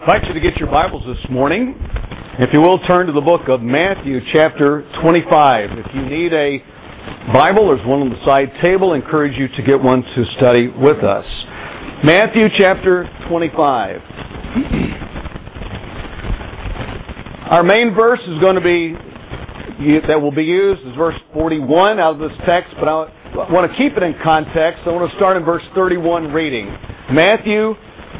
I invite you to get your Bibles this morning. If you will, turn to the book of Matthew, chapter 25. If you need a Bible, there's one on the side table. I encourage you to get one to study with us. Matthew, chapter 25. Our main verse is going to be, that will be used, is verse 41 out of this text, but I want to keep it in context. I want to start in verse 31 reading. Matthew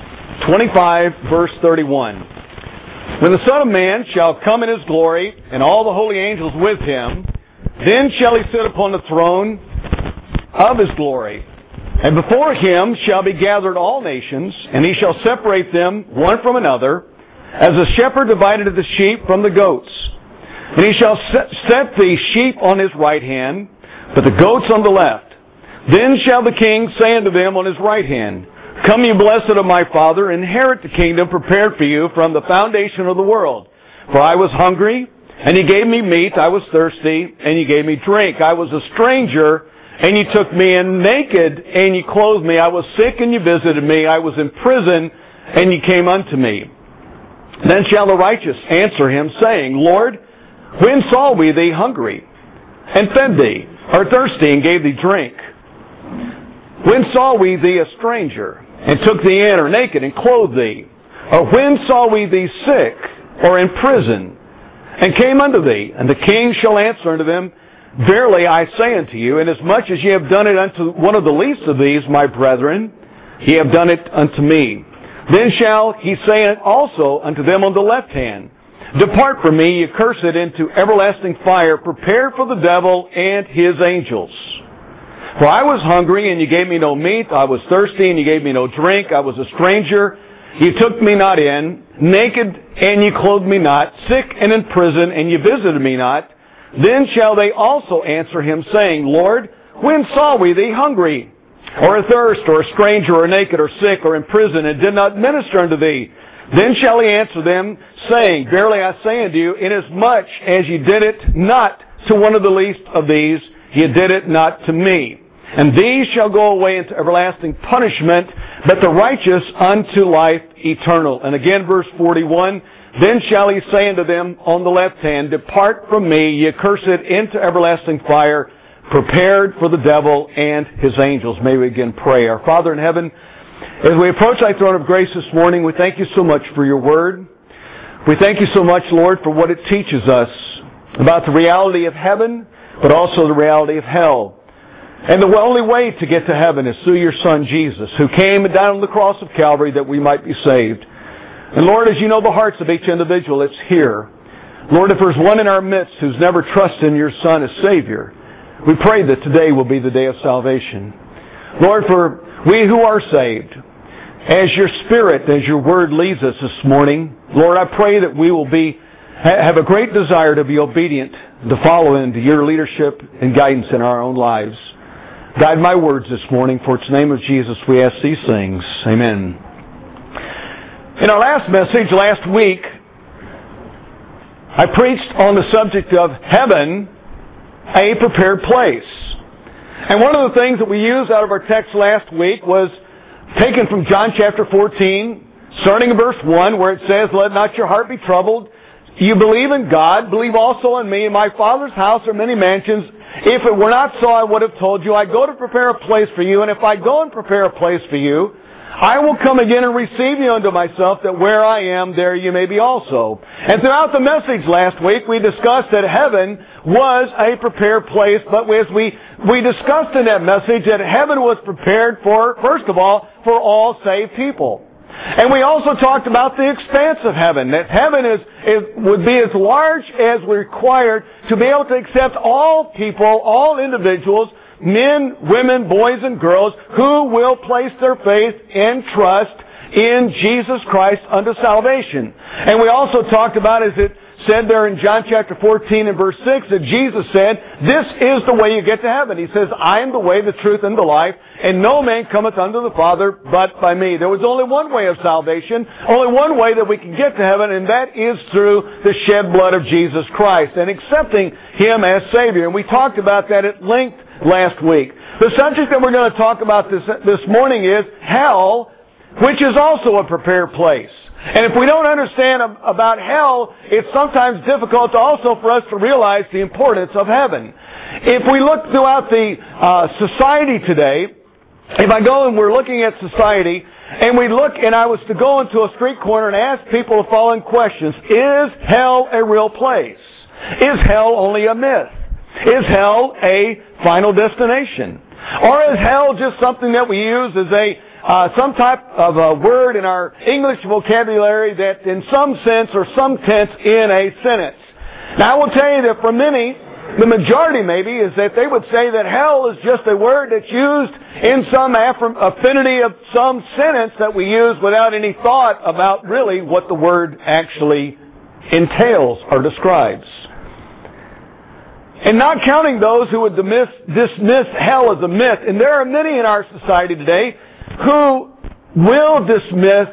25, verse 31. When the Son of Man shall come in His glory, and all the holy angels with Him, then shall He sit upon the throne of His glory. And before Him shall be gathered all nations, and He shall separate them one from another, as a shepherd divided the sheep from the goats. And He shall set the sheep on His right hand, but the goats on the left. Then shall the King say unto them on His right hand, Come, ye blessed of my Father, inherit the kingdom prepared for you from the foundation of the world. For I was hungry, and ye gave me meat. I was thirsty, and ye gave me drink. I was a stranger, and ye took me in. Naked, and ye clothed me. I was sick, and ye visited me. I was in prison, and ye came unto me. Then shall the righteous answer Him, saying, Lord, when saw we thee hungry, and fed thee, or thirsty, and gave thee drink? When saw we thee a stranger, and took thee in, or naked, and clothed thee? Or when saw we thee sick, or in prison, and came unto thee? And the King shall answer unto them, Verily I say unto you, inasmuch as ye have done it unto one of the least of these, my brethren, ye have done it unto me. Then shall He say also unto them on the left hand, Depart from me, ye cursed, into everlasting fire, prepared for the devil and his angels. For I was hungry, and ye gave me no meat. I was thirsty, and ye gave me no drink. I was a stranger, ye took me not in. Naked, and ye clothed me not. Sick and in prison, and ye visited me not. Then shall they also answer Him, saying, Lord, when saw we thee hungry, or athirst, or a stranger, or naked, or sick, or in prison, and did not minister unto thee? Then shall He answer them, saying, Verily I say unto you, inasmuch as ye did it not to one of the least of these, ye did it not to me. And these shall go away into everlasting punishment, but the righteous unto life eternal. And again, verse 41, Then shall He say unto them on the left hand, Depart from me, ye cursed, into everlasting fire, prepared for the devil and his angels. May we again pray. Our Father in heaven, as we approach Thy throne of grace this morning, we thank You so much for Your word. We thank You so much, Lord, for what it teaches us about the reality of heaven, but also the reality of hell. And the only way to get to heaven is through Your Son, Jesus, who came and died on the cross of Calvary that we might be saved. And Lord, as You know the hearts of each individual that's here, Lord, if there's one in our midst who's never trusted in Your Son as Savior, we pray that today will be the day of salvation. Lord, for we who are saved, as Your Spirit, as Your Word leads us this morning, Lord, I pray that we will have a great desire to be obedient, to follow into Your leadership and guidance in our own lives. Guide my words this morning. For it's the name of Jesus we ask these things. Amen. In our last message last week, I preached on the subject of heaven, a prepared place. And one of the things that we used out of our text last week was taken from John chapter 14, starting in verse 1, where it says, Let not your heart be troubled. You believe in God, believe also in me. In my Father's house are many mansions. If it were not so, I would have told you. I go to prepare a place for you. And if I go and prepare a place for you, I will come again and receive you unto myself, that where I am, there you may be also. And throughout the message last week, we discussed that heaven was a prepared place. But as we discussed in that message that heaven was prepared for, first of all, for all saved people. And we also talked about the expanse of heaven, that heaven would be as large as required to be able to accept all people, all individuals, men, women, boys, and girls, who will place their faith and trust in Jesus Christ unto salvation. And we also talked about, as it said there in John chapter 14 and verse 6, that Jesus said, This is the way you get to heaven. He says, I am the way, the truth, and the life, and no man cometh unto the Father but by me. There was only one way of salvation, only one way that we can get to heaven, and that is through the shed blood of Jesus Christ and accepting Him as Savior. And we talked about that at length last week. The subject that we're going to talk about this morning is hell, which is also a prepared place. And if we don't understand about hell, it's sometimes difficult also for us to realize the importance of heaven. If we look throughout the society today, if I go and we're looking at society, and we look, and I was to go into a street corner and ask people the following questions. Is hell a real place? Is hell only a myth? Is hell a final destination? Or is hell just something that we use as some type of a word in our English vocabulary that in some sense or some tense in a sentence? Now I will tell you that for many, the majority maybe, is that they would say that hell is just a word that's used in some affinity of some sentence that we use without any thought about really what the word actually entails or describes. And not counting those who would dismiss hell as a myth. And there are many in our society today who will dismiss,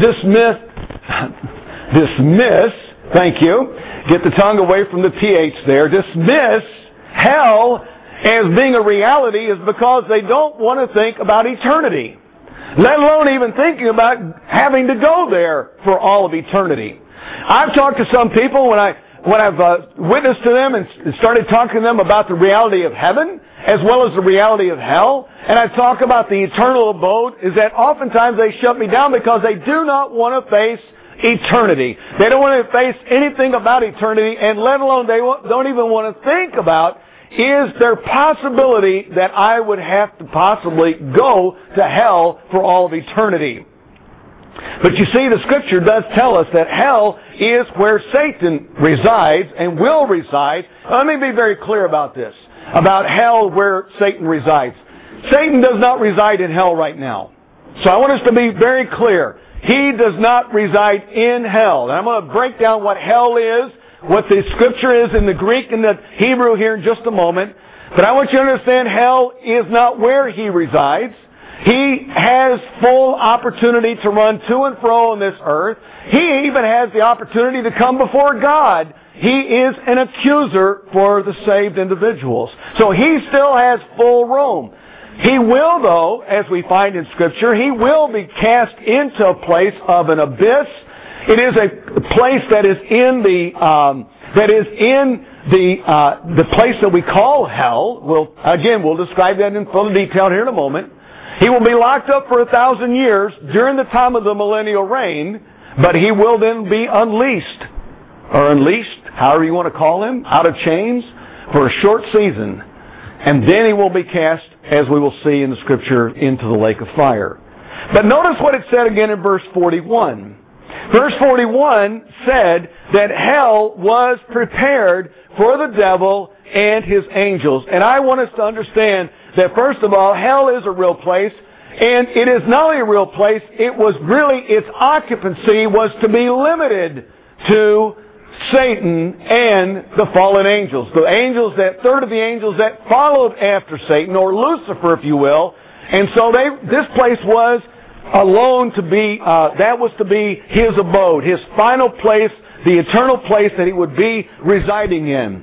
thank you, get the tongue away from the TH there, dismiss hell as being a reality is because they don't want to think about eternity. Let alone even thinking about having to go there for all of eternity. I've talked to some people when I've witnessed to them and started talking to them about the reality of heaven as well as the reality of hell, and I talk about the eternal abode, is that oftentimes they shut me down because they do not want to face eternity. They don't want to face anything about eternity, and let alone they don't even want to think about, is there possibility that I would have to possibly go to hell for all of eternity? But you see, the Scripture does tell us that hell is where Satan resides and will reside. Let me be very clear about this, about hell where Satan resides. Satan does not reside in hell right now. So I want us to be very clear. He does not reside in hell. And I'm going to break down what hell is, what the Scripture is in the Greek and the Hebrew here in just a moment. But I want you to understand hell is not where he resides. He has full opportunity to run to and fro on this earth. He even has the opportunity to come before God. He is an accuser for the saved individuals. So he still has full roam. He will, though, as we find in Scripture, he will be cast into a place of an abyss. It is a place that is in the place that we call hell. We'll describe that in full detail here in a moment. He will be locked up for 1,000 years during the time of the millennial reign, but he will then be unleashed, however you want to call him, out of chains for a short season. And then he will be cast, as we will see in the Scripture, into the lake of fire. But notice what it said again in verse 41. Verse 41 said that hell was prepared for the devil and his angels. And I want us to understand that, first of all, hell is a real place. And it is not only a real place, its occupancy was to be limited to Satan and the fallen angels. The angels, that third of the angels that followed after Satan, or Lucifer, if you will. And so this place was alone to be, that was to be his abode, his final place, the eternal place that he would be residing in.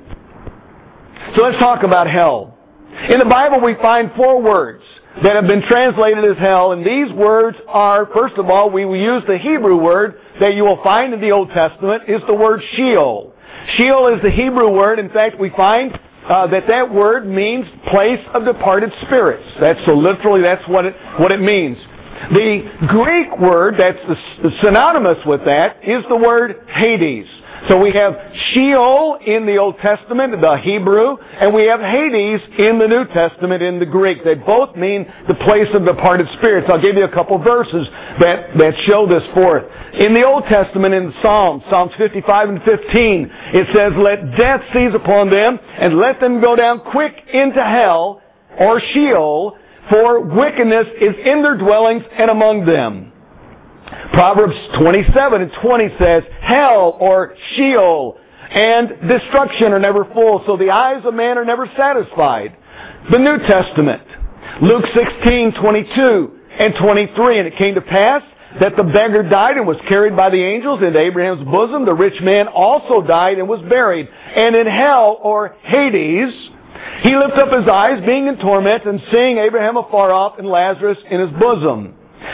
So let's talk about hell. In the Bible we find 4 words that have been translated as hell, and these words are, first of all, we will use the Hebrew word that you will find in the Old Testament, is the word Sheol. Sheol is the Hebrew word. In fact, we find that word means place of departed spirits. That's what it means. The Greek word that's synonymous with that is the word Hades. So we have Sheol in the Old Testament, the Hebrew, and we have Hades in the New Testament in the Greek. They both mean the place of departed spirits. I'll give you a couple verses that show this forth. In the Old Testament, in Psalms 55 and 15, it says, "Let death seize upon them, and let them go down quick into hell," or Sheol, "for wickedness is in their dwellings and among them." Proverbs 27 and 20 says, "Hell," or Sheol, "and destruction are never full, so the eyes of man are never satisfied." The New Testament, Luke 16:22 and 23, "And it came to pass that the beggar died and was carried by the angels into Abraham's bosom. The rich man also died and was buried. And in hell," or Hades, "he lifted up his eyes, being in torment, and seeing Abraham afar off and Lazarus in his bosom."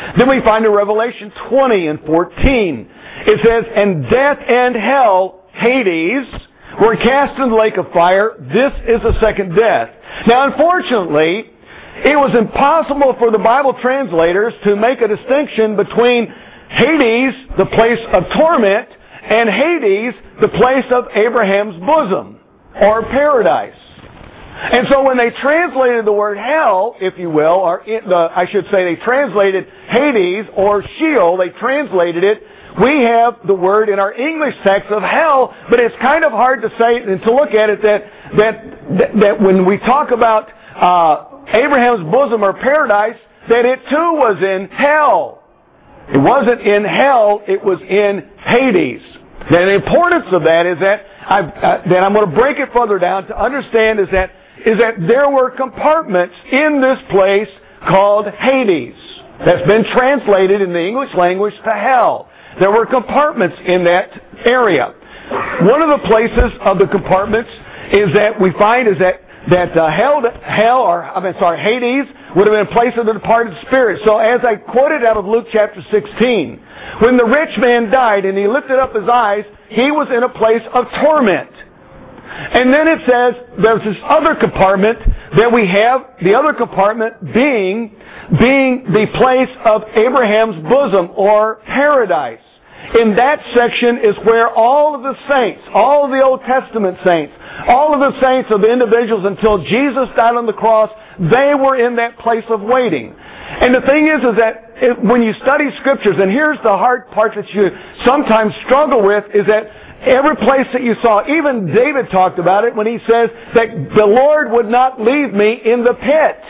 Then we find in Revelation 20 and 14, it says, and death and hell, Hades, were cast into the lake of fire. This is the second death. Now, unfortunately, it was impossible for the Bible translators to make a distinction between Hades, the place of torment, and Hades, the place of Abraham's bosom, or paradise. And so when they translated the word hell, if you will, or I should say they translated Hades or Sheol, they translated it, we have the word in our English text of hell, but it's kind of hard to say and to look at it that when we talk about Abraham's bosom or paradise, that it too was in hell. It wasn't in hell, it was in Hades. Now, the importance of that is that I'm going to break it further down to understand is that there were compartments in this place called Hades that's been translated in the English language to hell. There were compartments in that area. One of the places of the compartments is that we find is that Hades would have been a place of the departed spirit. So as I quoted out of Luke chapter 16, when the rich man died and he lifted up his eyes, he was in a place of torment. And then it says there's this other compartment that we have, the other compartment being the place of Abraham's bosom or paradise. In that section is where all of the saints, all of the Old Testament saints, all of the saints of the individuals until Jesus died on the cross, they were in that place of waiting. And the thing is that when you study Scriptures, and here's the hard part that you sometimes struggle with, is that every place that you saw, even David talked about it when he says that the Lord would not leave me in the pit.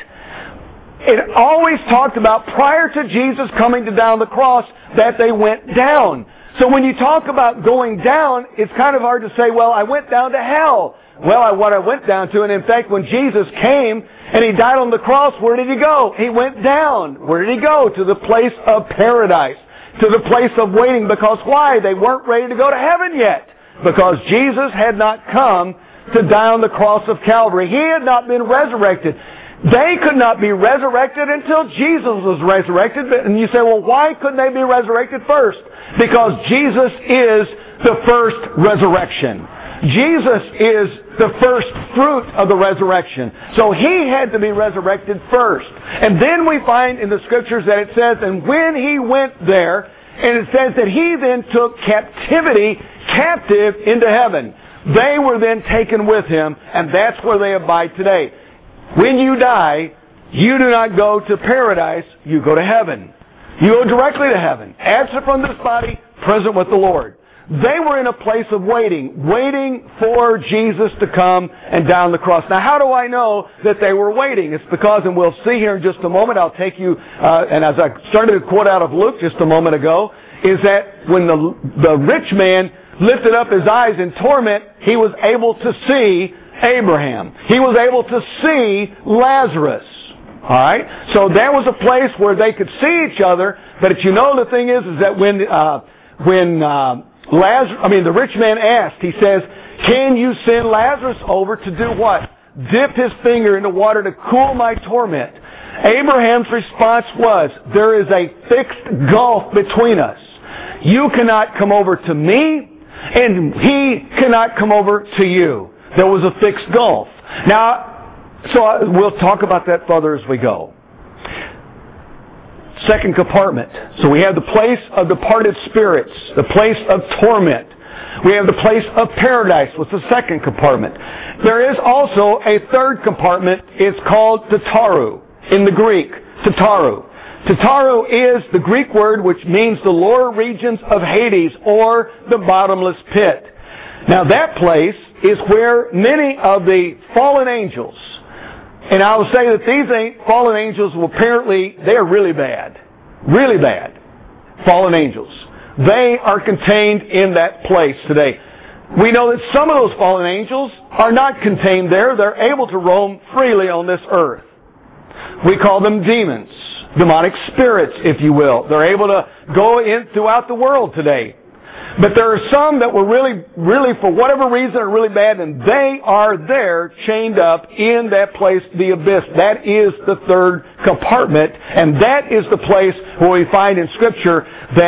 It always talked about prior to Jesus coming to down the cross that they went down. So when you talk about going down, it's kind of hard to say, well, I went down to hell. Well, what I went down to, and in fact, when Jesus came and He died on the cross, where did He go? He went down. Where did He go? To the place of paradise. To the place of waiting. Because why? They weren't ready to go to heaven yet. Because Jesus had not come to die on the cross of Calvary. He had not been resurrected. They could not be resurrected until Jesus was resurrected. And you say, well, why couldn't they be resurrected first? Because Jesus is the first resurrection. Jesus is the first fruit of the resurrection. So He had to be resurrected first. And then we find in the Scriptures that it says, and when He went there, and it says that He then took captive into heaven. They were then taken with Him, and that's where they abide today. When you die, you do not go to paradise, you go to heaven. You go directly to heaven. Absent from this body, present with the Lord. They were in a place of waiting for Jesus to come and down the cross. Now, how do I know that they were waiting? It's because, and we'll see here in just a moment, I'll take you, and as I started to quote out of Luke just a moment ago, is that when the rich man lifted up his eyes in torment, he was able to see Abraham. He was able to see Lazarus. Alright? So that was a place where they could see each other, but you know the thing is that when the rich man asked, he says, can you send Lazarus over to do what? Dip his finger in the water to cool my torment. Abraham's response was, there is a fixed gulf between us. You cannot come over to me, and he cannot come over to you. There was a fixed gulf. Now, so we'll talk about that further as we go. Second compartment. So we have the place of departed spirits, the place of torment. We have the place of paradise, which is the second compartment. There is also a third compartment. It's called Tataru in the Greek. Tataru. Tataru is the Greek word which means the lower regions of Hades or the bottomless pit. Now that place is where many of the fallen angels, and I will say that these fallen angels will apparently, they are really bad. Really bad. Fallen angels. They are contained in that place today. We know that some of those fallen angels are not contained there. They're able to roam freely on this earth. We call them demons. Demonic spirits, if you will. They're able to go in throughout the world today. But there are some that were really, for whatever reason, are really bad, and they are there, chained up in that place, the abyss. That is the third compartment, and that is the place where we find in Scripture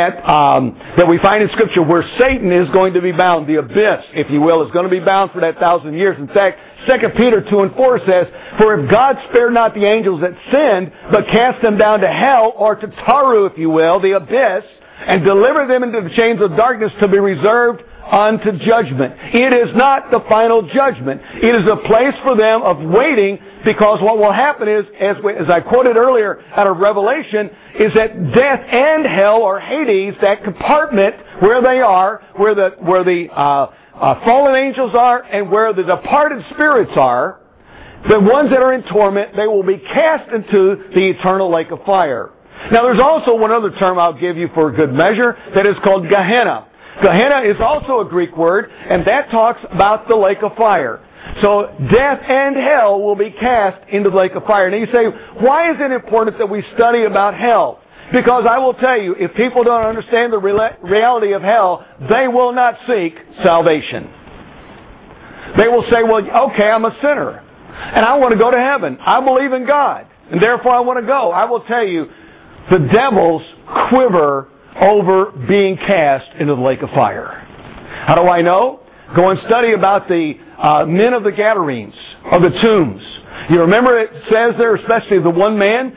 that we find in Scripture where Satan is going to be bound. The abyss, if you will, is going to be bound for that 1,000 years. In fact, 2 Peter 2:4 says, "For if God spared not the angels that sinned, but cast them down to hell," or to Taru, if you will, the abyss, "and delivered them into the chains of darkness to be reserved unto judgment." It is not the final judgment. It is a place for them of waiting, because what will happen is, as I quoted earlier out of Revelation, is that death and hell, or Hades, that compartment where they are, where the fallen angels are, and where the departed spirits are, the ones that are in torment, they will be cast into the eternal lake of fire. Now, there's also one other term I'll give you for good measure that is called Gehenna. Gehenna is also a Greek word, and that talks about the lake of fire. So death and hell will be cast into the lake of fire. Now you say, why is it important that we study about hell? Because I will tell you, if people don't understand the reality of hell, they will not seek salvation. They will say, well, okay, I'm a sinner, and I want to go to heaven. I believe in God, and therefore I want to go. I will tell you, the devils quiver over being cast into the lake of fire. How do I know? Go and study about the men of the Gadarenes, of the tombs. You remember it says there, especially the one man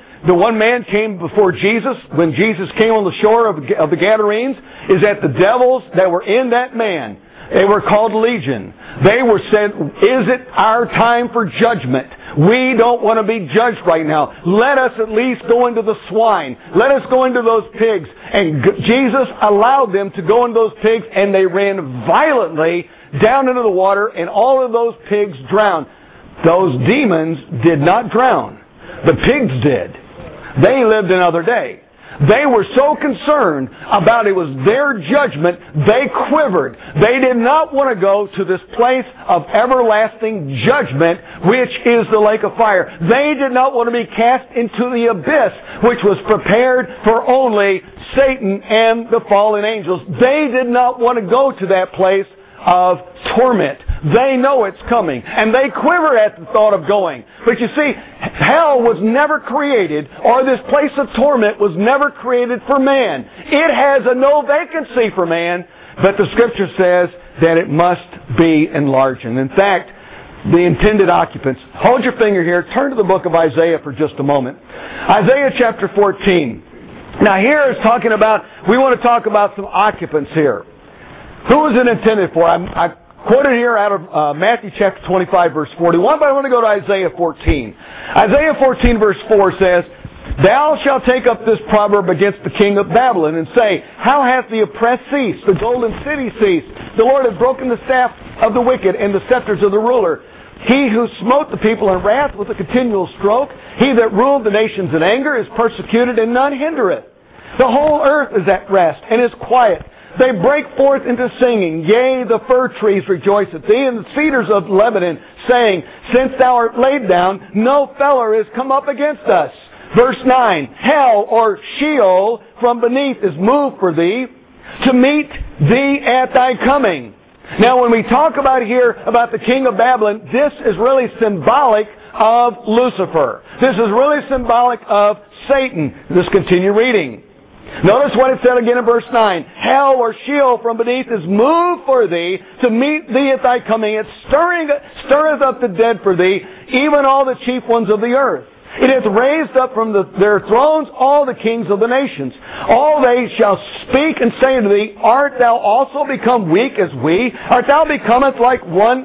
came before Jesus, when Jesus came on the shore of the Gadarenes, is that the devils that were in that man, they were called Legion. They were said, is it our time for judgment? We don't want to be judged right now. Let us at least go into the swine. Let us go into those pigs. And Jesus allowed them to go into those pigs, and they ran violently down into the water, and all of those pigs drowned. Those demons did not drown. The pigs did. They lived another day. They were so concerned about it was their judgment, they quivered. They did not want to go to this place of everlasting judgment, which is the lake of fire. They did not want to be cast into the abyss, which was prepared for only Satan and the fallen angels. They did not want to go to that place of torment. They know it's coming, and they quiver at the thought of going. But you see, hell was never created, or this place of torment was never created for man. It has no vacancy for man, but the Scripture says that it must be enlarged. In fact, the intended occupants. Hold your finger here. Turn to the book of Isaiah for just a moment. Isaiah chapter 14. Now here is talking about, we want to talk about some occupants here. Who is it intended for? I quoted here out of Matthew chapter 25, verse 41, but I want to go to Isaiah 14. Isaiah 14, verse 4 says, "Thou shalt take up this proverb against the king of Babylon, and say, How hath the oppressed ceased, the golden city ceased? The Lord hath broken the staff of the wicked, and the scepters of the ruler. He who smote the people in wrath with a continual stroke, he that ruled the nations in anger, is persecuted, and none hindereth. The whole earth is at rest, and is quiet. They break forth into singing. Yea, the fir trees rejoice at thee, and the cedars of Lebanon, saying, Since thou art laid down, no feller is come up against us." Verse 9, "Hell," or Sheol, "from beneath is moved for thee, to meet thee at thy coming." Now, when we talk about here about the king of Babylon, this is really symbolic of Lucifer. This is really symbolic of Satan. Let's continue reading. Notice what it said again in verse 9. "Hell," or Sheol, "from beneath is moved for thee, to meet thee at thy coming. It stirreth up the dead for thee, even all the chief ones of the earth. It hath raised up from their thrones all the kings of the nations. All they shall speak and say unto thee, Art thou also become weak as we? Art thou becometh like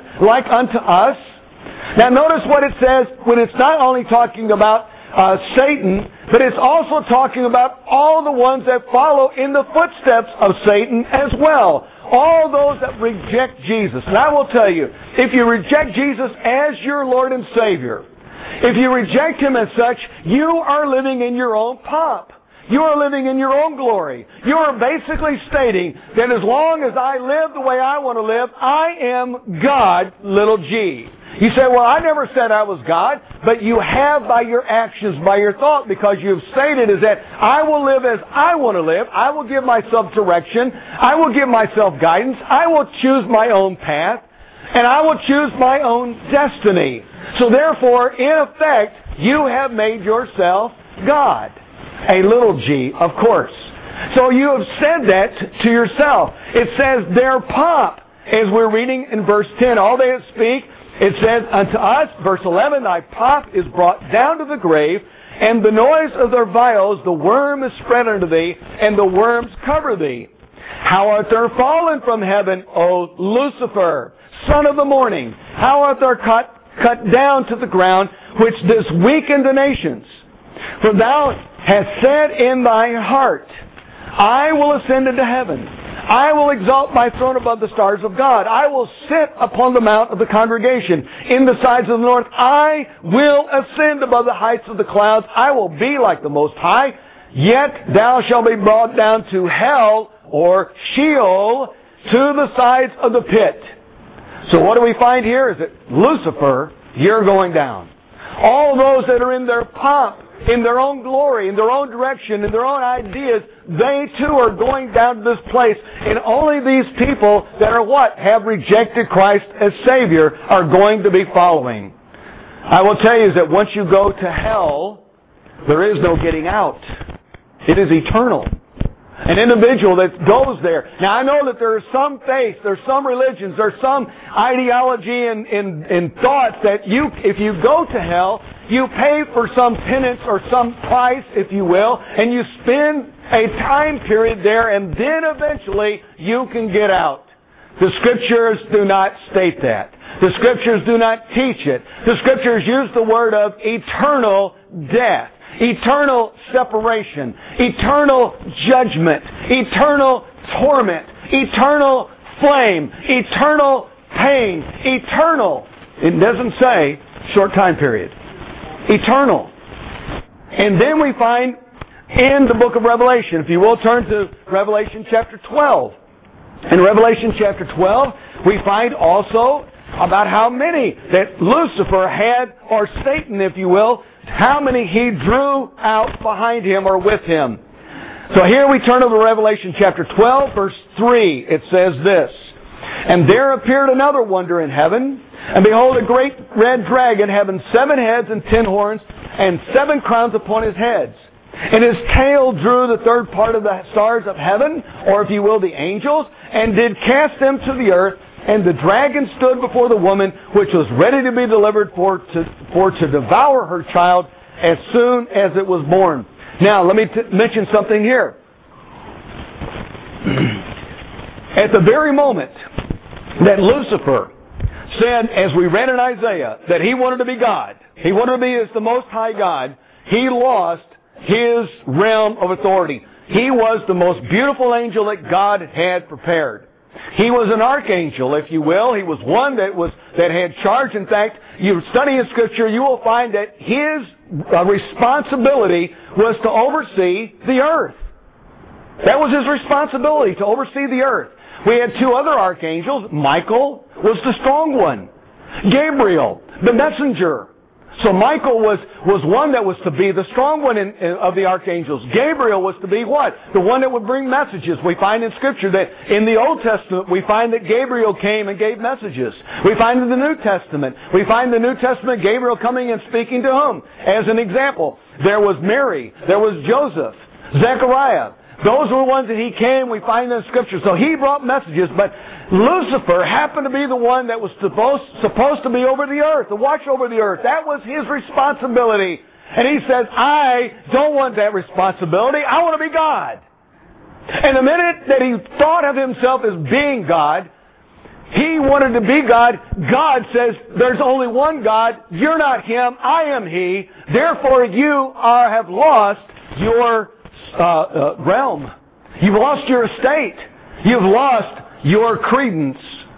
unto us?" Now notice what it says when it's not only talking about Satan, but it's also talking about all the ones that follow in the footsteps of Satan as well. All those that reject Jesus. And I will tell you, if you reject Jesus as your Lord and Savior, if you reject Him as such, you are living in your own pomp. You are living in your own glory. You are basically stating that as long as I live the way I want to live, I am God, little g. You say, well, I never said I was God, but you have by your actions, by your thought, because you've stated is that I will live as I want to live. I will give myself direction. I will give myself guidance. I will choose my own path, and I will choose my own destiny. So therefore, in effect, you have made yourself God. A little g, of course. So you have said that to yourself. It says their pomp, as we're reading in verse 10, all they speak, it says, unto us, verse 11, thy pomp is brought down to the grave, and the noise of their viols, the worm is spread unto thee, and the worms cover thee. How art thou fallen from heaven, O Lucifer, son of the morning? How art thou cut down to the ground, which didst weaken the nations? For thou hast said in thy heart, I will ascend into heaven. I will exalt my throne above the stars of God. I will sit upon the mount of the congregation in the sides of the north. I will ascend above the heights of the clouds. I will be like the Most High. Yet thou shalt be brought down to hell, or Sheol, to the sides of the pit. So what do we find here? Is that Lucifer, you're going down. All those that are in their pomp, in their own glory, in their own direction, in their own ideas, they too are going down to this place. And only these people that are what? Have rejected Christ as Savior are going to be following. I will tell you is that once you go to hell, there is no getting out. It is eternal. An individual that goes there. Now I know that there are some faiths, there's some religions, there's some ideology and thoughts that if you go to hell, you pay for some penance or some price, if you will, and you spend a time period there, and then eventually you can get out. The Scriptures do not state that. The Scriptures do not teach it. The Scriptures use the word of eternal death, eternal separation, eternal judgment, eternal torment, eternal flame, eternal pain, eternal. It doesn't say short time period. Eternal. And then we find in the book of Revelation, if you will turn to Revelation chapter 12. In Revelation chapter 12, we find also about how many that Lucifer had, or Satan, if you will, how many he drew out behind him or with him. So here we turn to Revelation chapter 12, verse 3. It says this, and there appeared another wonder in heaven, and behold, a great red dragon having 7 heads and 10 horns, and 7 crowns upon his heads. And his tail drew the third part of the stars of heaven, or if you will, the angels, and did cast them to the earth. And the dragon stood before the woman, which was ready to be delivered for to devour her child as soon as it was born. Now, let me mention something here. At the very moment that Lucifer said, as we read in Isaiah, that he wanted to be God, he wanted to be as the Most High God, he lost his realm of authority. He was the most beautiful angel that God had prepared. He was an archangel, if you will. He was one that had charge. In fact, you study in Scripture, you will find that his responsibility was to oversee the earth. That was his responsibility, to oversee the earth. We had 2 other archangels. Michael was the strong one. Gabriel, the messenger. So Michael was one that was to be the strong one of the archangels. Gabriel was to be what? The one that would bring messages. We find in Scripture that in the Old Testament, we find that Gabriel came and gave messages. We find in the New Testament, we find the New Testament Gabriel coming and speaking to whom? As an example, there was Mary, there was Joseph, Zechariah. Those were the ones that he came, we find in Scripture. So he brought messages, but Lucifer happened to be the one that was supposed to be over the earth, to watch over the earth. That was his responsibility. And he says, I don't want that responsibility. I want to be God. And the minute that he thought of himself as being God, he wanted to be God. God says, there's only one God. You're not him. I am he. Therefore, you have lost your realm. You've lost your estate. You've lost your credence.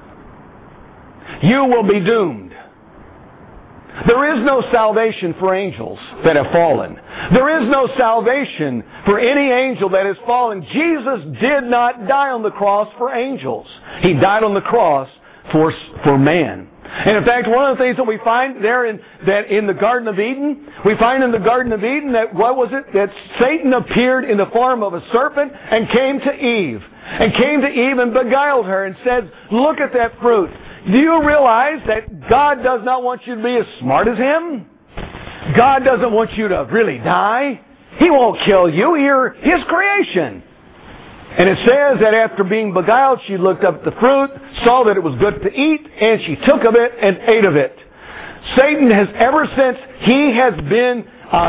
You will be doomed. There is no salvation for angels that have fallen. There is no salvation for any angel that has fallen. Jesus did not die on the cross for angels. He died on the cross for man. And in fact, one of the things that we find there in the Garden of Eden, we find in the Garden of Eden that, what was it? That Satan appeared in the form of a serpent and came to Eve. And came to Eve and beguiled her and said, look at that fruit. Do you realize that God does not want you to be as smart as Him? God doesn't want you to really die. He won't kill you. You're His creation. And it says that after being beguiled, she looked up at the fruit, saw that it was good to eat, and she took of it and ate of it. Satan has, ever since he has been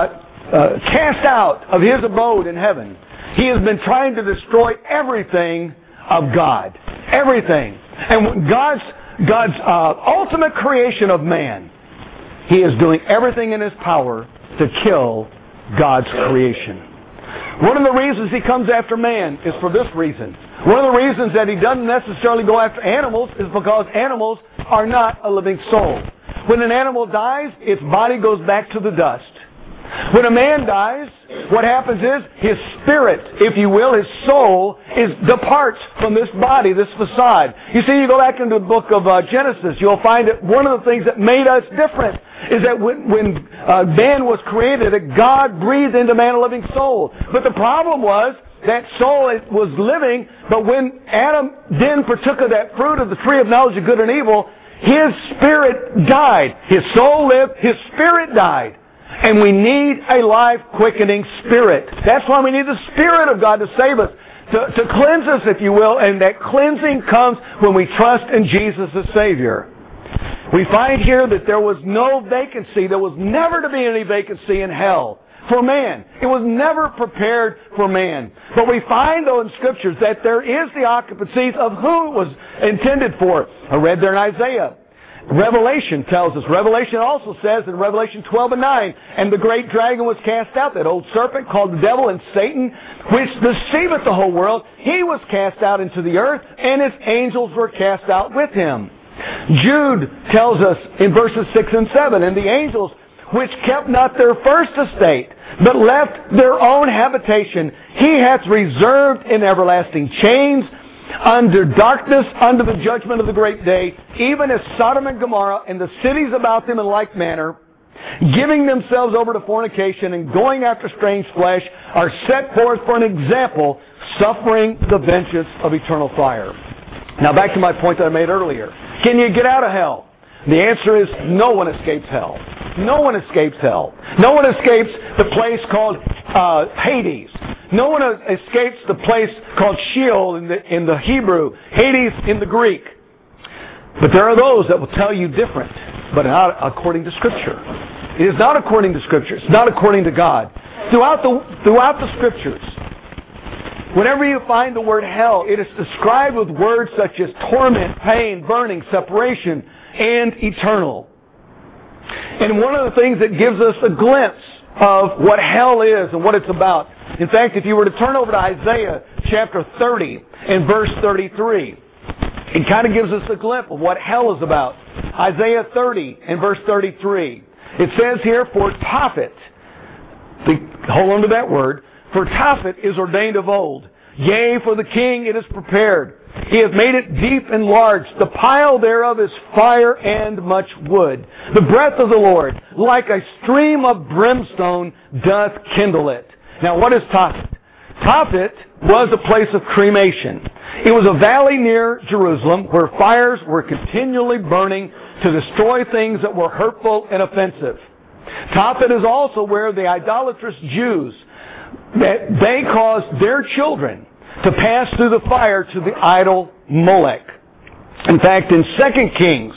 cast out of his abode in heaven, he has been trying to destroy everything of God. Everything. And God's ultimate creation of man, He is doing everything in His power to kill God's creation. One of the reasons He comes after man is for this reason. One of the reasons that He doesn't necessarily go after animals is because animals are not a living soul. When an animal dies, its body goes back to the dust. When a man dies, what happens is his spirit, if you will, his soul, departs from this body, this facade. You see, you go back into the book of Genesis, you'll find that one of the things that made us different is that when man was created, that God breathed into man a living soul. But the problem was that soul was living, but when Adam then partook of that fruit of the tree of knowledge of good and evil, his spirit died. His soul lived, his spirit died. And we need a life-quickening Spirit. That's why we need the Spirit of God to save us, to cleanse us, if you will, and that cleansing comes when we trust in Jesus as Savior. We find here that there was no vacancy. There was never to be any vacancy in hell for man. It was never prepared for man. But we find, though, in Scriptures that there is the occupancies of who it was intended for. I read there in Isaiah. Revelation tells us. Revelation also says in Revelation 12 and 9, and the great dragon was cast out, that old serpent called the devil and Satan, which deceiveth the whole world. He was cast out into the earth, and his angels were cast out with him. Jude tells us in verses 6 and 7, and the angels which kept not their first estate, but left their own habitation, He hath reserved in everlasting chains, under darkness, under the judgment of the great day, even as Sodom and Gomorrah and the cities about them in like manner, giving themselves over to fornication and going after strange flesh, are set forth for an example, suffering the vengeance of eternal fire. Now back to my point that I made earlier. Can you get out of hell? The answer is no one escapes hell. No one escapes hell. No one escapes the place called Hades. No one escapes the place called Sheol in the Hebrew, Hades in the Greek. But there are those that will tell you different, but not according to Scripture. It is not according to Scripture. It's not according to God. Throughout the Scriptures, whenever you find the word hell, it is described with words such as torment, pain, burning, separation, and eternal. And one of the things that gives us a glimpse of what hell is and what it's about. In fact, if you were to turn over to Isaiah chapter 30 and verse 33, it kind of gives us a glimpse of what hell is about. Isaiah 30 and verse 33. It says here, for Tophet, hold on to that word, for Tophet is ordained of old. Yea, for the king it is prepared. He hath made it deep and large. The pile thereof is fire and much wood. The breath of the Lord, like a stream of brimstone, doth kindle it. Now, what is Tophet? Tophet was a place of cremation. It was a valley near Jerusalem where fires were continually burning to destroy things that were hurtful and offensive. Tophet is also where the idolatrous Jews, that they caused their children to pass through the fire to the idol Molech. In fact, in 2 Kings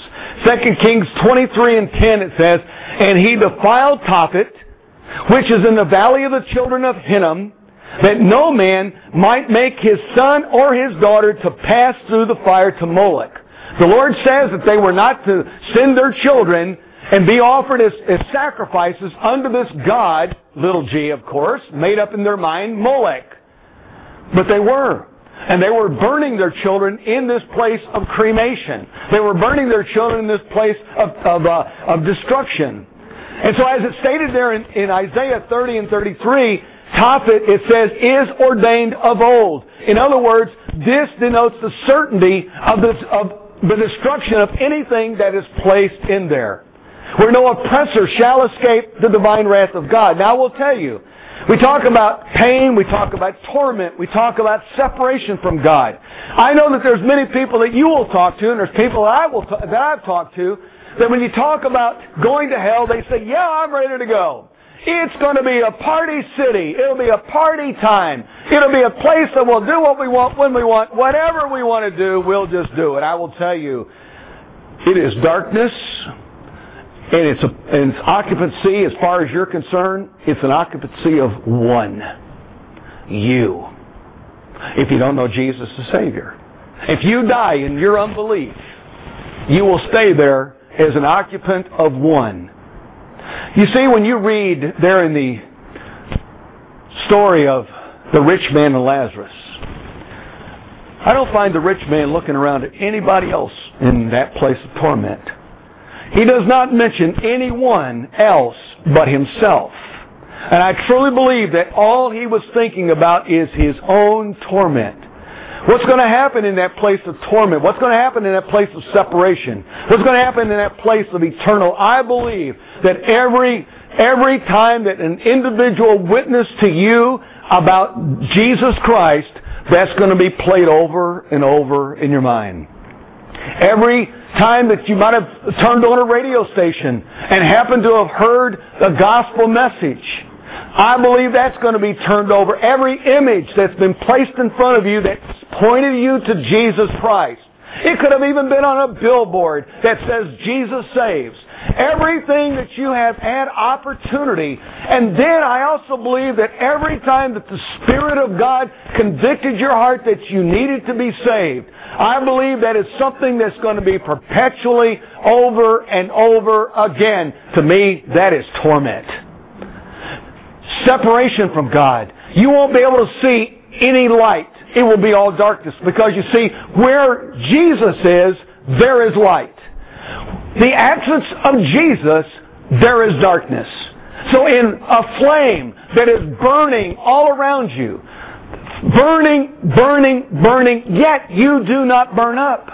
23 and 10, it says, and he defiled Tophet, which is in the valley of the children of Hinnom, that no man might make his son or his daughter to pass through the fire to Molech. The Lord says that they were not to send their children and be offered as sacrifices unto this god, little g of course, made up in their mind, Molech. But they were. And they were burning their children in this place of cremation. They were burning their children in this place of destruction. And so as it's stated there in Isaiah 30 and 33, Tophet, it says, is ordained of old. In other words, this denotes the certainty of the destruction of anything that is placed in there. Where no oppressor shall escape the divine wrath of God. Now I will tell you, we talk about pain, we talk about torment, we talk about separation from God. I know that there's many people that you will talk to, and there's people that I've talked to, that when you talk about going to hell, they say, yeah, I'm ready to go. It's going to be a party city. It'll be a party time. It'll be a place that we'll do what we want, when we want. Whatever we want to do, we'll just do it. I will tell you, it is darkness, and its occupancy, as far as you're concerned, it's an occupancy of one. You. If you don't know Jesus as Savior. If you die in your unbelief, you will stay there as an occupant of one. You see, when you read there in the story of the rich man and Lazarus, I don't find the rich man looking around at anybody else in that place of torment. He does not mention anyone else but himself. And I truly believe that all he was thinking about is his own torment. What's going to happen in that place of torment? What's going to happen in that place of separation? What's going to happen in that place of eternal? I believe that every time that an individual witnessed to you about Jesus Christ, that's going to be played over and over in your mind. Every time that you might have turned on a radio station and happened to have heard the gospel message, I believe that's going to be turned over. Every image that's been placed in front of you that's pointed you to Jesus Christ. It could have even been on a billboard that says Jesus saves. Everything that you have had opportunity. And then I also believe that every time that the Spirit of God convicted your heart that you needed to be saved, I believe that is something that's going to be perpetually over and over again. To me, that is torment. Separation from God. You won't be able to see any light. It will be all darkness. Because you see, where Jesus is, there is light. The absence of Jesus, there is darkness. So in a flame that is burning all around you, burning, yet you do not burn up.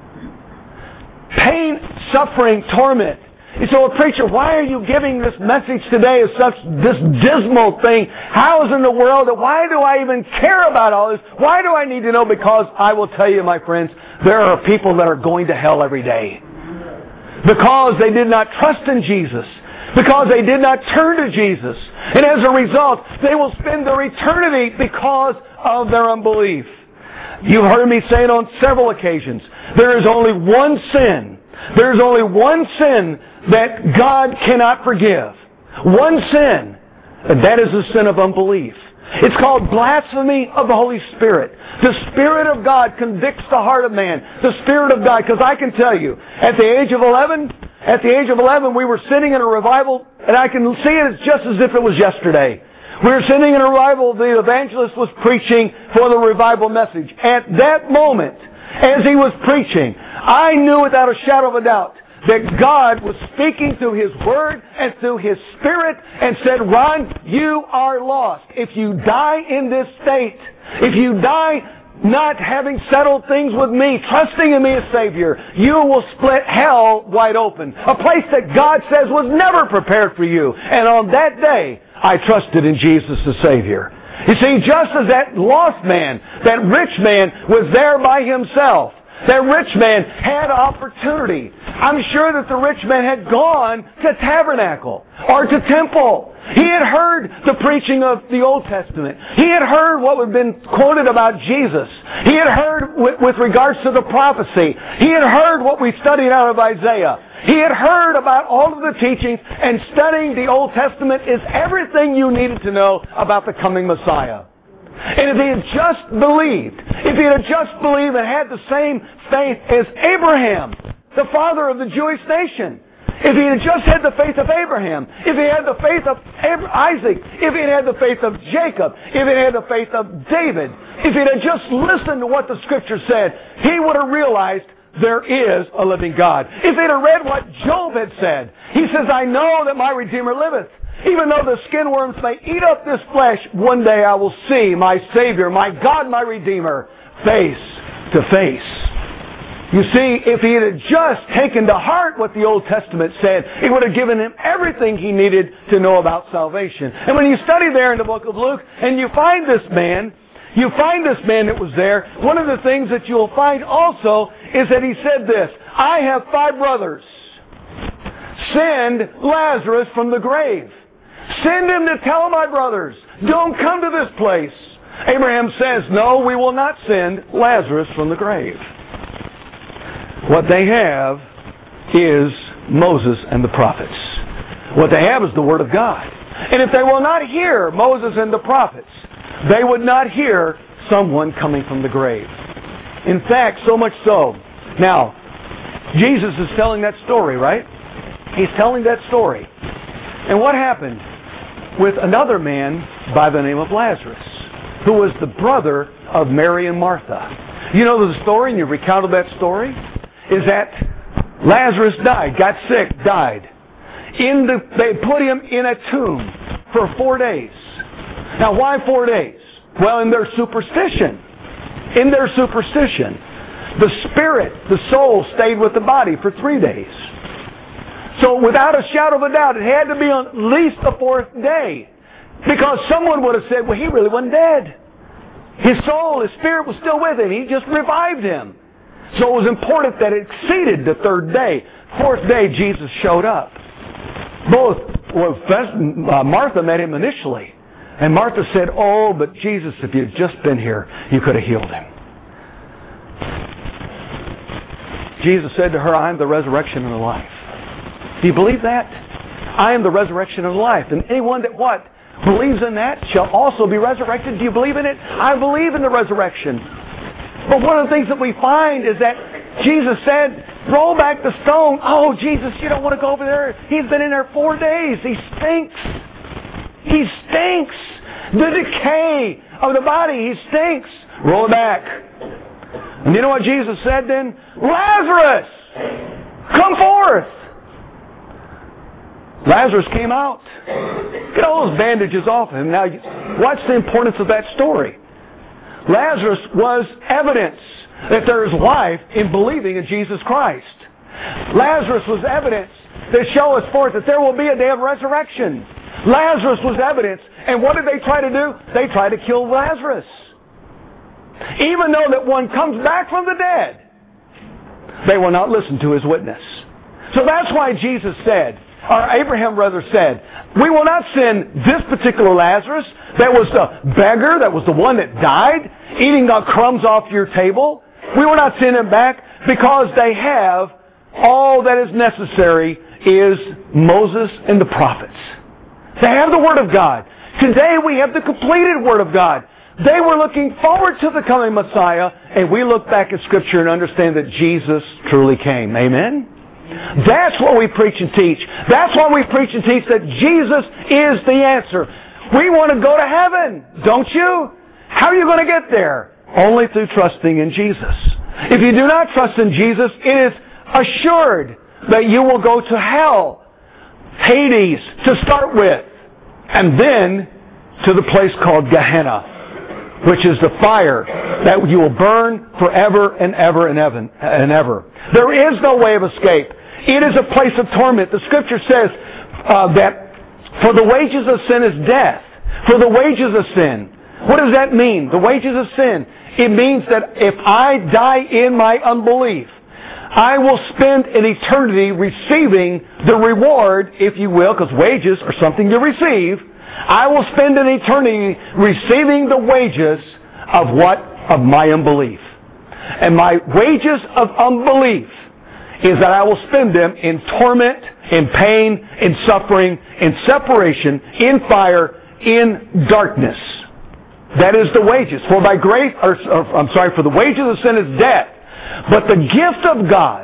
Pain, suffering, torment. So, preacher, why are you giving this message today as this dismal thing? How is in the world? Why do I even care about all this? Why do I need to know? Because I will tell you, my friends, there are people that are going to hell every day. Because they did not trust in Jesus. Because they did not turn to Jesus. And as a result, they will spend their eternity because of their unbelief. You've heard me say it on several occasions. There is only one sin. There is only one sin that God cannot forgive. One sin. And that is the sin of unbelief. It's called blasphemy of the Holy Spirit. The Spirit of God convicts the heart of man. The Spirit of God. Because I can tell you, at the age of 11, we were sitting in a revival, and I can see it just as if it was yesterday. We were sitting in a revival, the evangelist was preaching for the revival message. At that moment, as he was preaching, I knew without a shadow of a doubt that God was speaking through His Word and through His Spirit and said, Ron, you are lost. If you die in this state, if you die not having settled things with me, trusting in me as Savior, you will split hell wide open. A place that God says was never prepared for you. And on that day, I trusted in Jesus as Savior. You see, just as that lost man, that rich man was there by himself, that rich man had opportunity. I'm sure that the rich man had gone to tabernacle or to temple. He had heard the preaching of the Old Testament. He had heard what had been quoted about Jesus. He had heard with regards to the prophecy. He had heard what we studied out of Isaiah. He had heard about all of the teachings, and studying the Old Testament is everything you needed to know about the coming Messiah. And if he had just believed, and had the same faith as Abraham, the father of the Jewish nation, if he had just had the faith of Abraham, if he had the faith of Isaac, if he had the faith of Jacob, if he had the faith of David, if he had just listened to what the Scripture said, he would have realized there is a living God. If he'd have read what Job had said, he says, I know that my Redeemer liveth. Even though the skin worms may eat up this flesh, one day I will see my Savior, my God, my Redeemer, face to face. You see, if he had just taken to heart what the Old Testament said, it would have given him everything he needed to know about salvation. And when you study there in the book of Luke, and you find this man that was there, one of the things that you'll find also is that he said this, I have 5 brothers. Send Lazarus from the grave. Send him to tell my brothers, don't come to this place. Abraham says, no, we will not send Lazarus from the grave. What they have is Moses and the prophets. What they have is the Word of God. And if they will not hear Moses and the prophets, they would not hear someone coming from the grave. In fact, so much so. Now, Jesus is telling that story, right? He's telling that story. And what happened with another man by the name of Lazarus, who was the brother of Mary and Martha? You know the story, and you recounted that story? Is that Lazarus died, got sick, died. They put him in a tomb for 4 days. Now, why 4 days? Well, in their superstition, the spirit, the soul, stayed with the body for 3 days. So, without a shadow of a doubt, it had to be on at least the 4th day, because someone would have said, "Well, he really wasn't dead. His soul, his spirit was still with him. He just revived him." So it was important that it exceeded the 3rd day. 4th day, Jesus showed up. Martha met him initially. And Martha said, "Oh, but Jesus, if you'd just been here, you could have healed him." Jesus said to her, "I am the resurrection and the life." Do you believe that? I am the resurrection and life. And anyone that what? Believes in that shall also be resurrected. Do you believe in it? I believe in the resurrection. But one of the things that we find is that Jesus said, "Roll back the stone." "Oh, Jesus, you don't want to go over there. He's been in there 4 days. He stinks. He stinks. The decay of the body, he stinks. Roll it back." And you know what Jesus said then? "Lazarus, come forth." Lazarus came out. Get all those bandages off him. Now, watch the importance of that story. Lazarus was evidence that there is life in believing in Jesus Christ. Lazarus was evidence that shows us forth that there will be a day of resurrection. Lazarus was evidence. And what did they try to do? They tried to kill Lazarus. Even though that one comes back from the dead, they will not listen to his witness. So that's why Jesus said, or Abraham rather said, we will not send this particular Lazarus, that was the beggar, that was the one that died, eating the crumbs off your table. We will not send him back because they have all that is necessary is Moses and the prophets. They have the Word of God. Today we have the completed Word of God. They were looking forward to the coming Messiah, and we look back at Scripture and understand that Jesus truly came. Amen? That's what we preach and teach. That's why we preach and teach that Jesus is the answer. We want to go to heaven, don't you? How are you going to get there? Only through trusting in Jesus. If you do not trust in Jesus, it is assured that you will go to hell, Hades to start with, and then to the place called Gehenna, which is the fire that you will burn forever and ever and ever and ever. There is no way of escape. It is a place of torment. The Scripture says that for the wages of sin is death. For the wages of sin. What does that mean? The wages of sin. It means that if I die in my unbelief, I will spend an eternity receiving the reward, if you will, because wages are something you receive. I will spend an eternity receiving the wages of what? Of my unbelief. And my wages of unbelief is that I will spend them in torment, in pain, in suffering, in separation, in fire, in darkness. That is the wages. For by grace, for the wages of sin is death. But the gift of God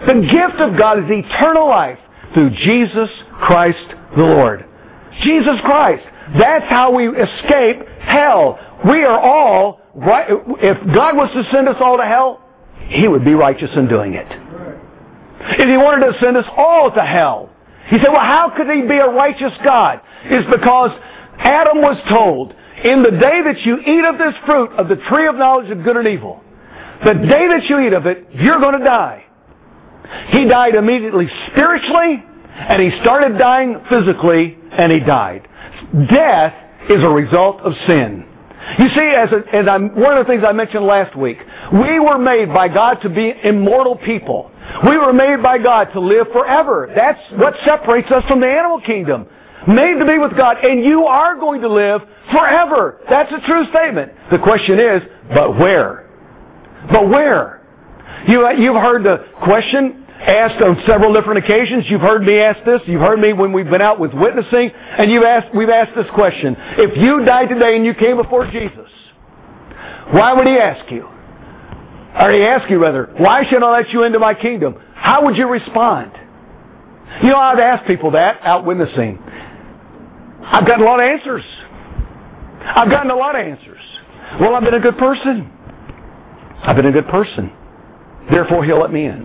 is eternal life through Jesus Christ the Lord. Jesus Christ. That's how we escape hell. We are all, if God was to send us all to hell, He would be righteous in doing it. If He wanted to send us all to hell, He said, well, how could He be a righteous God? It's because Adam was told, in the day that you eat of this fruit of the tree of knowledge of good and evil, the day that you eat of it, you're going to die. He died immediately spiritually, and he started dying physically, and he died. Death is a result of sin. You see, one of the things I mentioned last week, we were made by God to be immortal people. We were made by God to live forever. That's what separates us from the animal kingdom. Made to be with God, and you are going to live forever. That's a true statement. The question is, but where? But where? You've heard the question asked on several different occasions. You've heard me ask this. You've heard me when we've been out with witnessing, and we've asked this question. If you died today and you came before Jesus, why would He ask you? Or He ask you rather, why should I let you into my kingdom? How would you respond? You know, I've asked people that out witnessing. I've gotten a lot of answers. I've gotten a lot of answers. Well, I've been a good person. I've been a good person. Therefore, He'll let me in.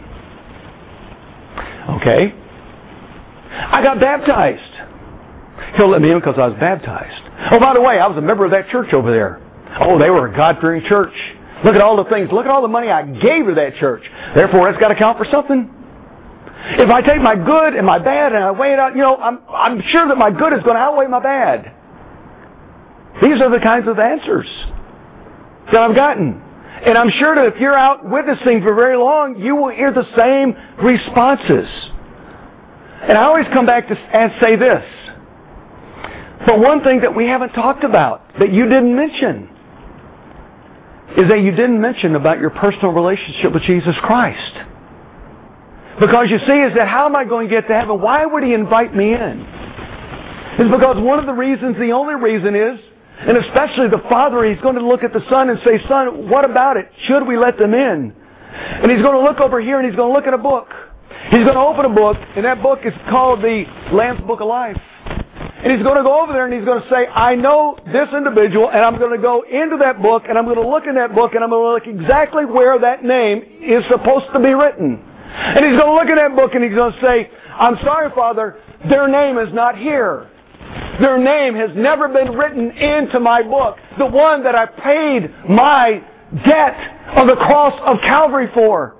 Okay? I got baptized. He'll let me in because I was baptized. Oh, by the way, I was a member of that church over there. Oh, they were a God-fearing church. Look at all the things. Look at all the money I gave to that church. Therefore, it's got to count for something. If I take my good and my bad and I weigh it out, I'm sure that my good is going to outweigh my bad. These are the kinds of answers that I've gotten. And I'm sure that if you're out witnessing for very long, you will hear the same responses. And I always come back and say this. But one thing that we haven't talked about, that you didn't mention, is that you didn't mention about your personal relationship with Jesus Christ. Because you see, is that how am I going to get to heaven? Why would He invite me in? It's because one of the reasons, the only reason is, and especially the Father, He's going to look at the Son and say, Son, what about it? Should we let them in? And He's going to look over here and He's going to look at a book. He's going to open a book, and that book is called the Lamb's Book of Life. And He's going to go over there and He's going to say, I know this individual, and I'm going to go into that book, and I'm going to look in that book, and I'm going to look exactly where that name is supposed to be written. And He's going to look at that book and He's going to say, I'm sorry, Father, their name is not here. Their name has never been written into my book, the one that I paid my debt on the cross of Calvary for.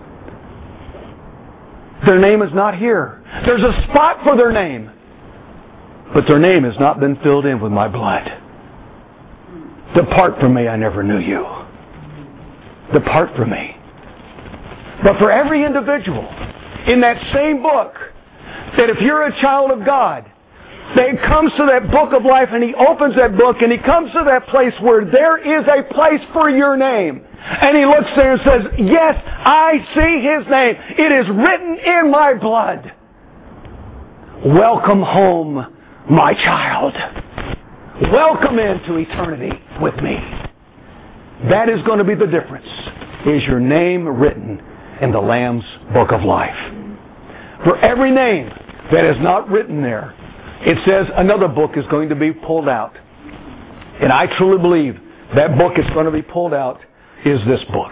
Their name is not here. There's a spot for their name, but their name has not been filled in with my blood. Depart from me, I never knew you. Depart from me. But for every individual in that same book, that if you're a child of God, that He comes to that book of life and He opens that book and He comes to that place where there is a place for your name. And He looks there and says, yes, I see His name. It is written in my blood. Welcome home, my child. Welcome into eternity with me. That is going to be the difference. Is your name written in the Lamb's Book of Life? For every name that is not written there, it says another book is going to be pulled out. And I truly believe that book is going to be pulled out is this book.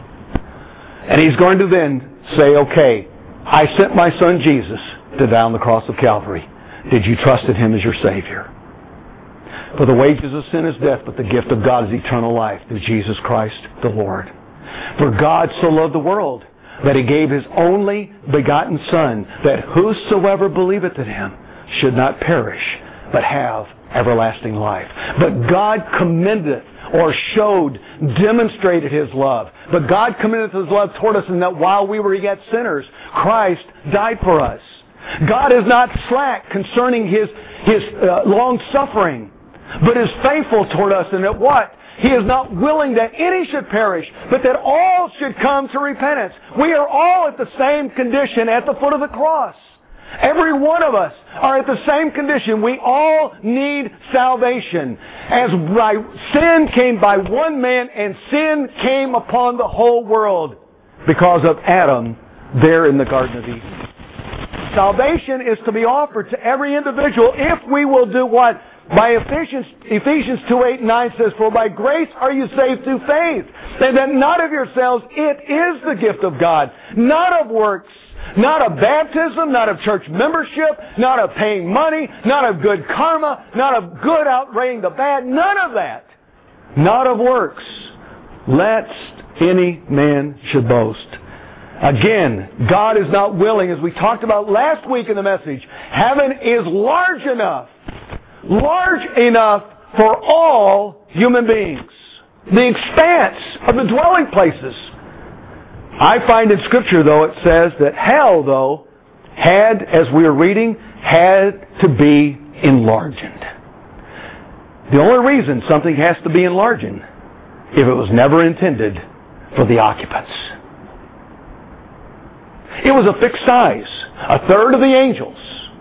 And He's going to then say, okay, I sent my Son Jesus to die on the cross of Calvary. Did you trust in Him as your Savior? For the wages of sin is death, but the gift of God is eternal life through Jesus Christ the Lord. For God so loved the world that He gave His only begotten Son, that whosoever believeth in Him should not perish, but have everlasting life. But God commendeth, or showed, demonstrated His love. But God commendeth His love toward us in that while we were yet sinners, Christ died for us. God is not slack concerning His long suffering, but is faithful toward us in that what? He is not willing that any should perish, but that all should come to repentance. We are all at the same condition at the foot of the cross. Every one of us are at the same condition. We all need salvation. As sin came by one man, and sin came upon the whole world because of Adam there in the Garden of Eden. Salvation is to be offered to every individual if we will do what? By Ephesians 2:8-9 says, for by grace are you saved through faith, and that not of yourselves, it is the gift of God, not of works, not of baptism, not of church membership, not of paying money, not of good karma, not of good outweighing the bad, none of that. Not of works, lest any man should boast. Again, God is not willing, as we talked about last week in the message, heaven is large enough for all human beings. The expanse of the dwelling places. I find in Scripture, though, it says that hell, though, had, as we are reading, had to be enlarged. The only reason something has to be enlarged, if it was never intended for the occupants. It was a fixed size. A third of the angels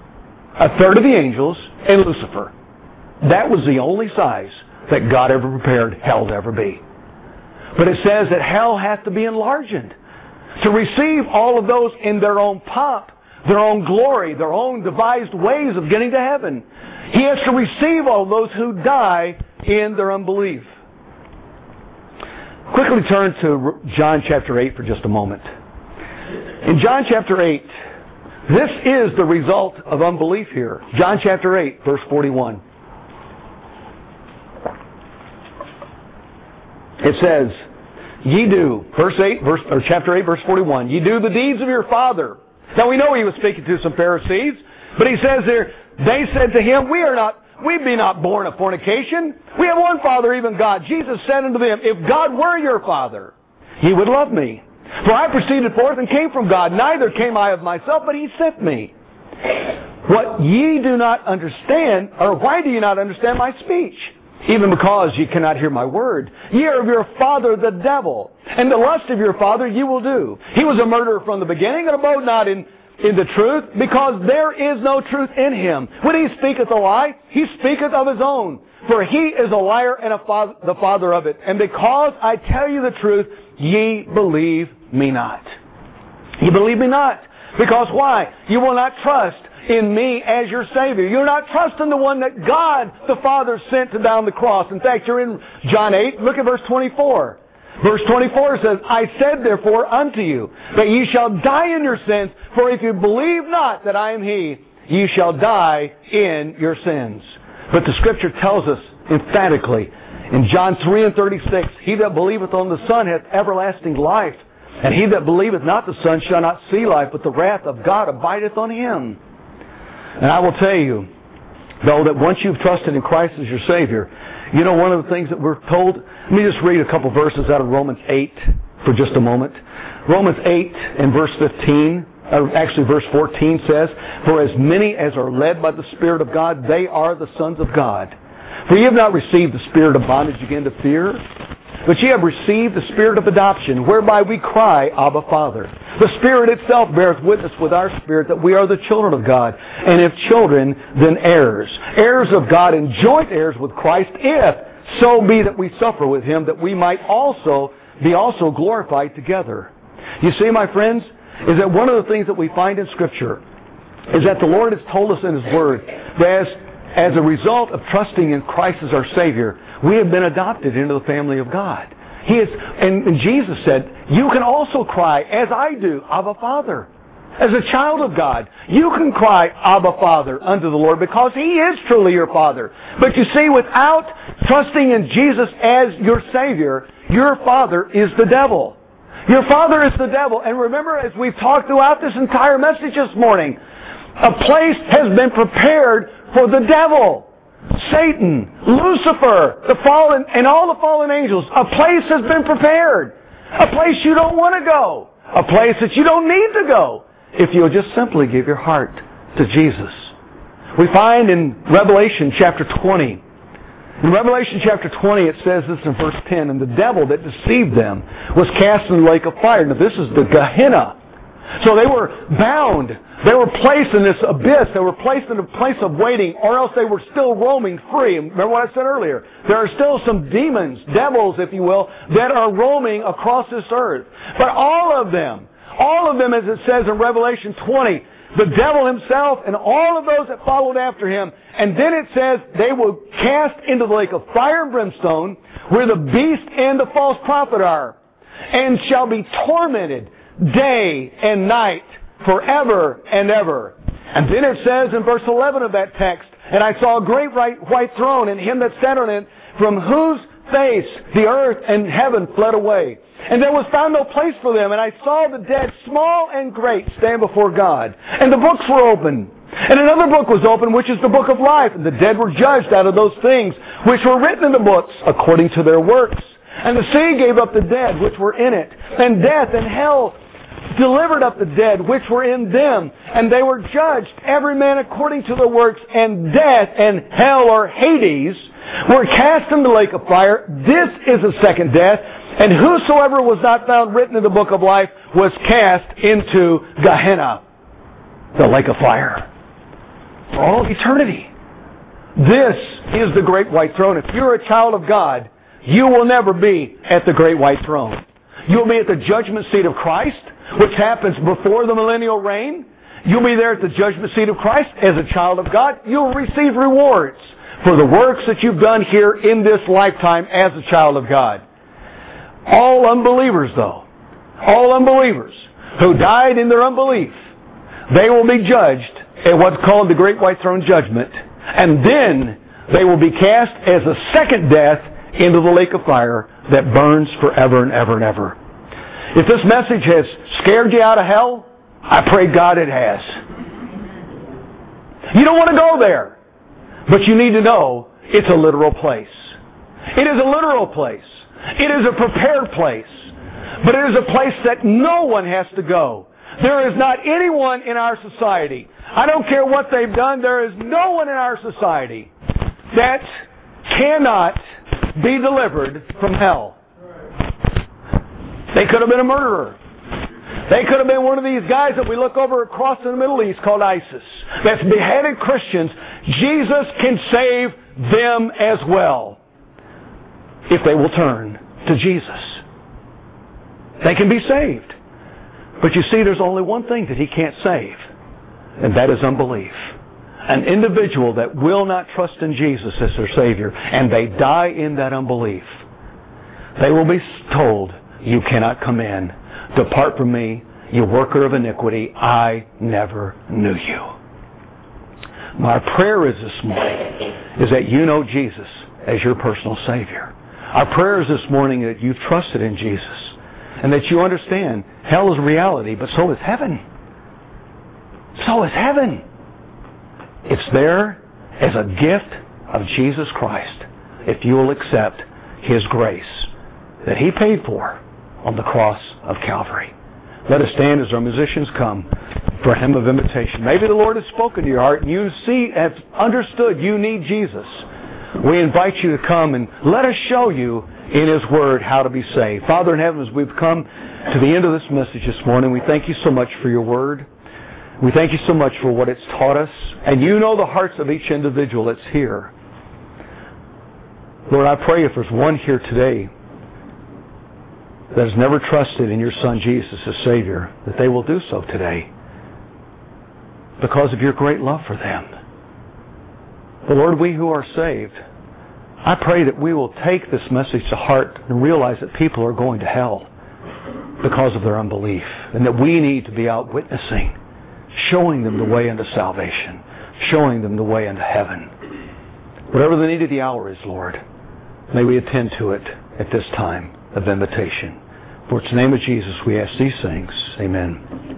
and Lucifer. That was the only size that God ever prepared hell to ever be. But it says that hell has to be enlarged to receive all of those in their own pomp, their own glory, their own devised ways of getting to heaven. He has to receive all those who die in their unbelief. Quickly turn to John chapter 8 for just a moment. In John chapter 8, this is the result of unbelief here. John chapter 8, verse 41. It says, ye do, chapter 8, verse 41, ye do the deeds of your father. Now we know he was speaking to some Pharisees, but he says there, they said to him, we be not born of fornication. We have one Father, even God. Jesus said unto them, if God were your Father, ye would love me. For I proceeded forth and came from God. Neither came I of myself, but he sent me. What ye do not understand, or why do ye not understand my speech? Even because ye cannot hear my word. Ye are of your father the devil, and the lust of your father ye will do. He was a murderer from the beginning, and abode not in the truth, because there is no truth in him. When he speaketh a lie, he speaketh of his own. For he is a liar and the father of it. And because I tell you the truth, ye believe me not. Ye believe me not. Because why? You will not trust in me as your Savior. You're not trusting the one that God the Father sent to die on the cross. In fact, you're in John 8. Look at verse 24. Verse 24 says, I said therefore unto you, that ye shall die in your sins, for if you believe not that I am He, ye shall die in your sins. But the Scripture tells us emphatically, in John 3 and 36, he that believeth on the Son hath everlasting life, and he that believeth not the Son shall not see life, but the wrath of God abideth on him. And I will tell you, though, that once you've trusted in Christ as your Savior, you know one of the things that we're told? Let me just read a couple verses out of Romans 8 for just a moment. Romans 8 and verse 15, actually verse 14 says, for as many as are led by the Spirit of God, they are the sons of God. For ye have not received the spirit of bondage again to fear, but ye have received the Spirit of adoption, whereby we cry, Abba, Father. The Spirit itself beareth witness with our spirit that we are the children of God. And if children, then heirs. Heirs of God and joint heirs with Christ, if so be that we suffer with Him, that we might also be glorified together. You see, my friends, is that one of the things that we find in Scripture is that the Lord has told us in His Word that as a result of trusting in Christ as our Savior, we have been adopted into the family of God. And Jesus said, you can also cry, as I do, Abba, Father. As a child of God, you can cry, Abba, Father, unto the Lord, because He is truly your Father. But you see, without trusting in Jesus as your Savior, your father is the devil. Your father is the devil. And remember, as we've talked throughout this entire message this morning, a place has been prepared for the devil. Satan, Lucifer, the fallen, and all the fallen angels. A place has been prepared. A place you don't want to go. A place that you don't need to go. If you'll just simply give your heart to Jesus. We find in Revelation chapter 20. In Revelation chapter 20 it says this in verse 10, and the devil that deceived them was cast in the lake of fire. Now this is the Gehenna. So they were bound. They were placed in this abyss. They were placed in a place of waiting, or else they were still roaming free. Remember what I said earlier? There are still some demons, devils, if you will, that are roaming across this earth. But all of them, as it says in Revelation 20, the devil himself and all of those that followed after him. And then it says they were cast into the lake of fire and brimstone, where the beast and the false prophet are, and shall be tormented day and night forever and ever. And then it says in verse 11 of that text, and I saw a great white throne, and him that sat on it, from whose face, the earth and heaven fled away. And there was found no place for them. And I saw the dead, small and great, stand before God. And the books were open. And another book was opened, which is the book of life. And the dead were judged out of those things which were written in the books according to their works. And the sea gave up the dead which were in it. And death and hell delivered up the dead which were in them. And they were judged, every man according to their works. And death and hell, or Hades, were cast in the lake of fire. This is the second death. And whosoever was not found written in the book of life was cast into Gehenna, the lake of fire, for all eternity. This is the great white throne. If you're a child of God, you will never be at the great white throne. You'll be at the judgment seat of Christ, which happens before the millennial reign. You'll be there at the judgment seat of Christ as a child of God. You'll receive rewards for the works that you've done here in this lifetime as a child of God. All unbelievers, though, all unbelievers who died in their unbelief, they will be judged at what's called the Great White Throne Judgment. And then they will be cast as a second death into the lake of fire that burns forever and ever and ever. If this message has scared you out of hell, I pray God it has. You don't want to go there. But you need to know it's a literal place. It is a literal place. It is a prepared place. But it is a place that no one has to go. There is not anyone in our society, I don't care what they've done, there is no one in our society that cannot be delivered from hell. They could have been a murderer. They could have been one of these guys that we look over across in the Middle East called ISIS, that's beheaded Christians. Jesus can save them as well if they will turn to Jesus. They can be saved. But you see, there's only one thing that He can't save, and that is unbelief. An individual that will not trust in Jesus as their Savior, and they die in that unbelief, they will be told, "You cannot come in. Depart from me, you worker of iniquity. I never knew you." My prayer is this morning is that you know Jesus as your personal Savior. Our prayer is this morning that you've trusted in Jesus and that you understand hell is a reality, but so is heaven. So is heaven. It's there as a gift of Jesus Christ if you will accept His grace that He paid for on the cross of Calvary. Let us stand as our musicians come for a hymn of invitation. Maybe the Lord has spoken to your heart and you have understood you need Jesus. We invite you to come and let us show you in His Word how to be saved. Father in heaven, as we've come to the end of this message this morning, we thank you so much for your Word. We thank you so much for what it's taught us. And you know the hearts of each individual that's here. Lord, I pray if there's one here today that has never trusted in your Son Jesus as Savior, that they will do so today because of your great love for them. But Lord, we who are saved, I pray that we will take this message to heart and realize that people are going to hell because of their unbelief, and that we need to be out witnessing, showing them the way into salvation, showing them the way into heaven. Whatever the need of the hour is, Lord, may we attend to it at this time of invitation. For it's in the name of Jesus we ask these things. Amen.